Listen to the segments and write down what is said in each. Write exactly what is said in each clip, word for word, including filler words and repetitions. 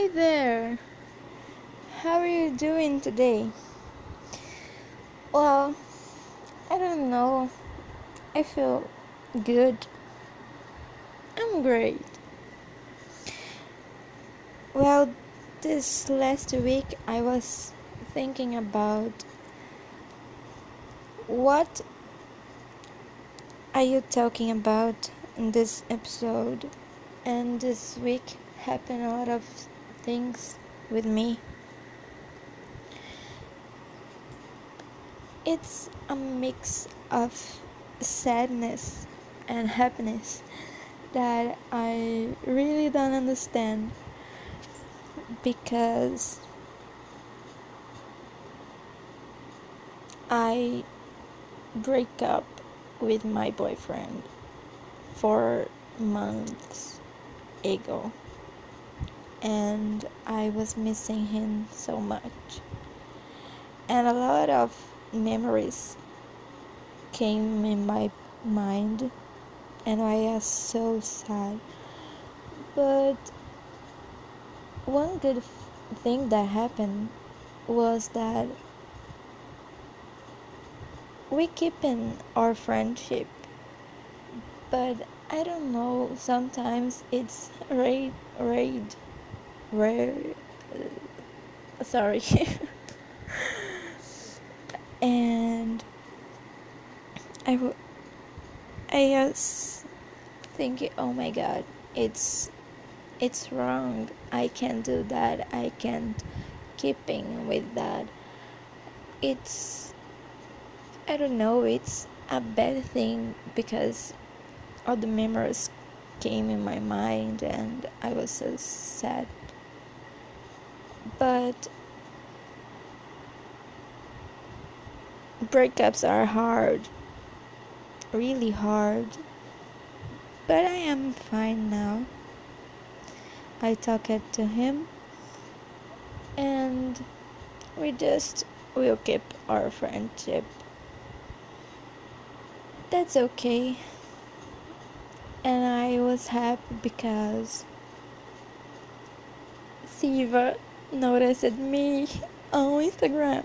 there! How are you doing today? Well, I don't know. I feel good. I'm great. Well, this last week I was thinking about what are you talking about in this episode, and this week happened a lot of things with me. It's a mix of sadness and happiness that I really don't understand, because I break up with my boyfriend four months ago, and I was missing him so much, and a lot of memories came in my mind, and I was so sad. But one good thing that happened was that we keep in our friendship, but I don't know, sometimes it's raid raid raid sorry and I, w- I was thinking, oh my god, it's it's wrong. I can't do that. I can't keeping with that. It's, I don't know, it's a bad thing because all the memories came in my mind and I was so sad. But breakups are hard, really hard. But I am fine now. I talked to him and we just will keep our friendship. That's okay. And I was happy because Siva noticed me on Instagram.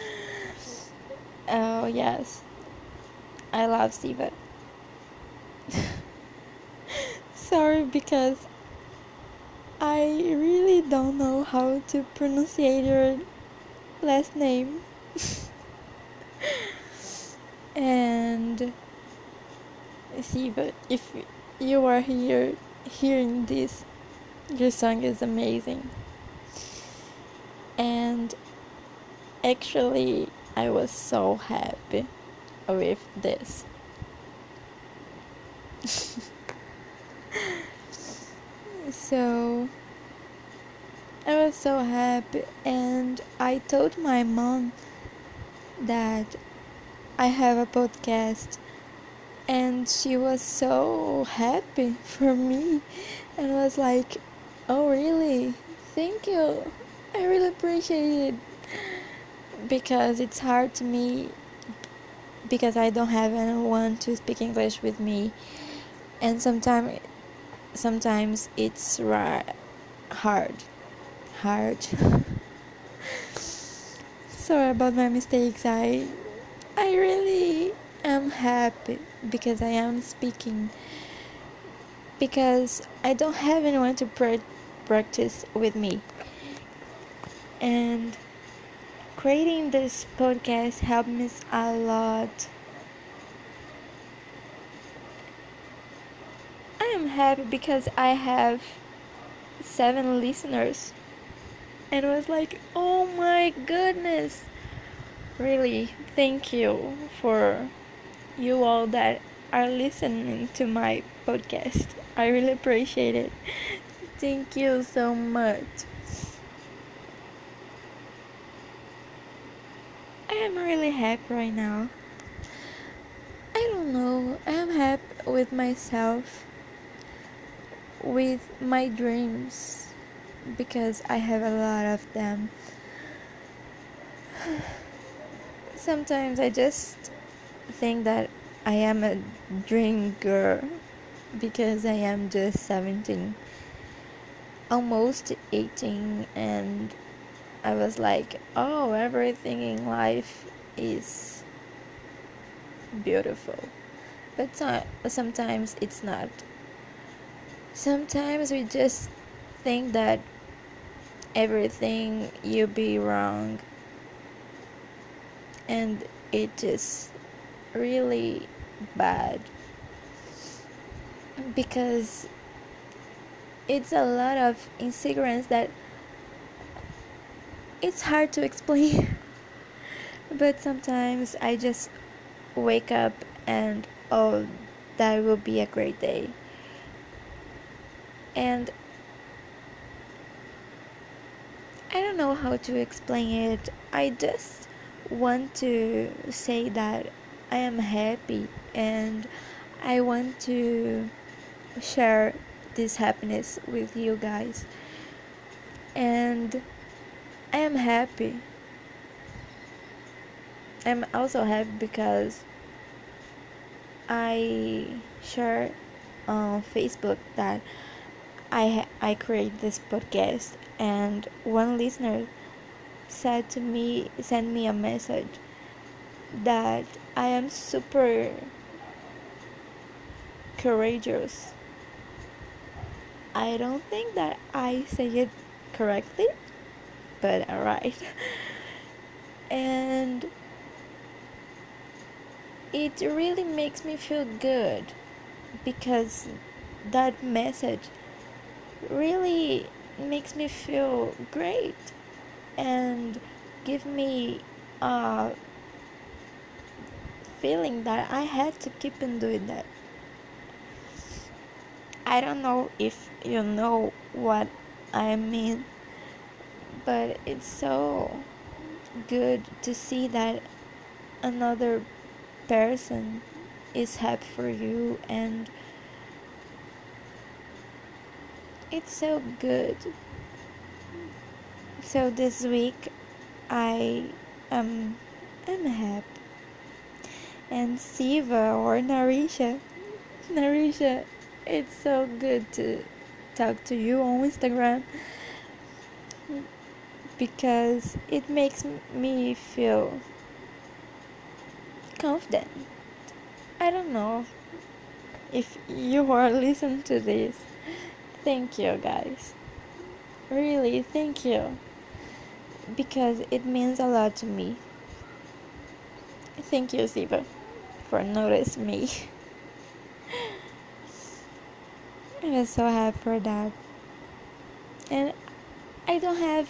Oh yes, I love Siva. Sorry, because I really don't know how to pronounce your last name. And Siva, if you are here hearing this, your song is amazing. And actually, I was so happy with this. So I was so happy, and I told my mom that I have a podcast, and she was so happy for me and was like, oh really, thank you, I really appreciate it, because it's hard to me because I don't have anyone to speak English with me, and sometimes sometimes it's ra- hard hard sorry about my mistakes. I I really am happy because I am speaking, because I don't have anyone to pra- practice with me. And creating this podcast helped me a lot. I am happy because I have seven listeners, and it was like, oh my goodness, really, thank you for you all that are listening to my podcast. I really appreciate it. Thank you so much. I am really happy right now. I don't know, I am happy with myself, with my dreams, because I have a lot of them. Sometimes I just think that I am a dream girl because I am just seventeen. almost eighteen, and I was like, oh, everything in life is beautiful. But so- sometimes it's not. Sometimes we just think that everything you be wrong, and it is really bad, because it's a lot of incidents that it's hard to explain. But sometimes I just wake up and, oh, that will be a great day. And I don't know how to explain it. I just want to say that I am happy, and I want to share this happiness with you guys. And I am happy. I'm also happy because I share on Facebook that I ha- I create this podcast, and one listener said to me, sent me a message that I am super courageous. I don't think that I say it correctly, but alright. And it really makes me feel good, because that message really makes me feel great and give me a feeling that I had to keep on doing that. I don't know if you know what I mean, but it's so good to see that another person is happy for you, and it's so good. So this week I am I'm happy. And Siva or Narisha Narisha, it's so good to talk to you on Instagram, because it makes me feel confident. I don't know if you are listening to this. Thank you, guys. Really, thank you. Because it means a lot to me. Thank you, Siva, for noticing me. I was so happy for that. And I don't have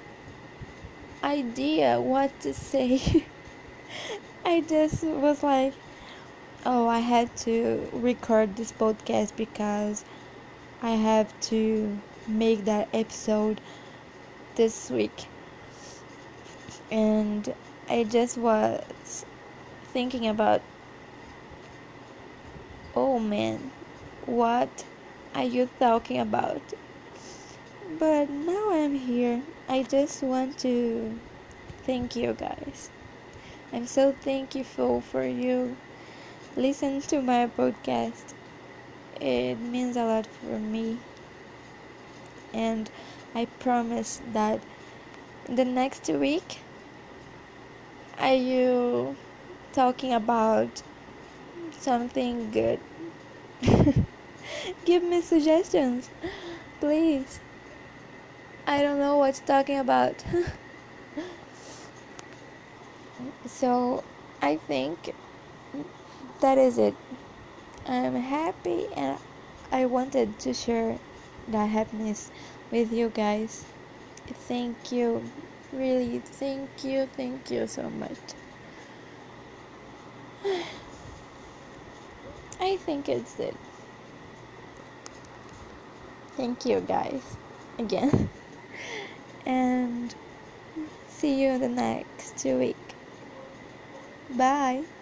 idea what to say. I just was like, oh, I had to record this podcast because I have to make that episode this week. And I just was thinking about, oh man, what are you talking about? But now I'm here. I just want to thank you guys. I'm so thankful for you listen to my podcast. It means a lot for me. And I promise that in the next week are you talking about something good. Give me suggestions, please. I don't know what you're talking about. So I think that is it. I'm happy, and I wanted to share that happiness with you guys. Thank you. Really, thank you, thank you so much. I think it's it. Thank you, guys, again. And see you the next week. Bye.